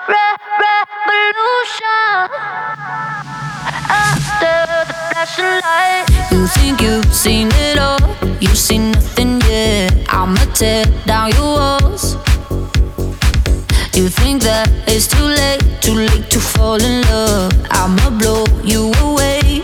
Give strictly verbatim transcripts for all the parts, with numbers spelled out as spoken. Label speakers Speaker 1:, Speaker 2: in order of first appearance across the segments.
Speaker 1: re- revolution. Under the flashing light.
Speaker 2: You think you've seen it all, you've seen nothing yet. I'ma tear down your walls. You think that it's too late, too late to fall in love. I'ma blow you away.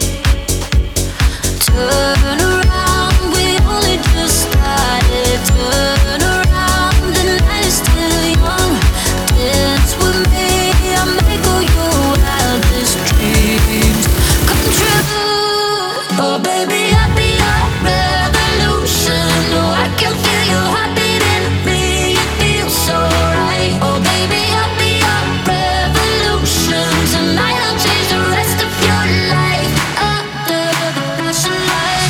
Speaker 2: Turn around, we only just started. Turn around, the night is still young. Dance with me, I'll make all your wildest dreams come true. Oh baby, I'll be your revolution. Oh, I can feel your heartbeat in me. It feels so right. Oh baby, I'll be your revolution. Tonight I'll change the rest of your life. Under the flashing light.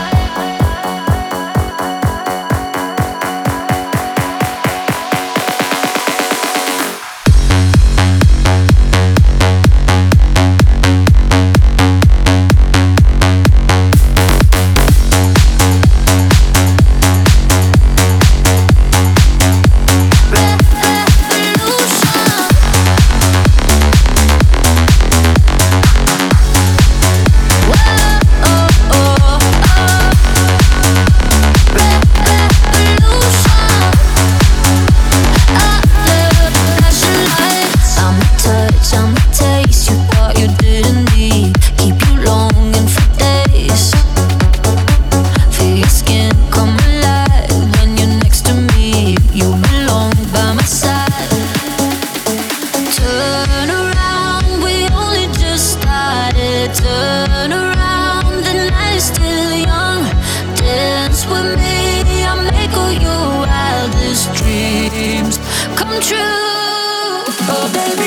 Speaker 2: Turn around, we only just started. Turn around, the night is still young. Dance with me, I'll make all your wildest dreams come true. Oh baby,